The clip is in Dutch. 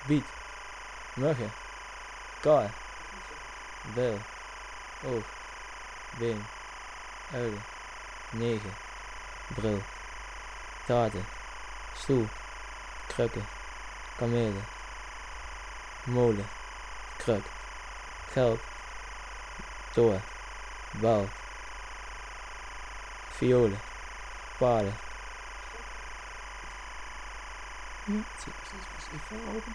biet, muggen, kaai, bijl, oog, been, uilen, negen, bril, taarten, stoel, krukken, kamelen, molen, kruk, geld, toren, bouw, violen, paarden. Ja, zit nog steeds vast. Even open.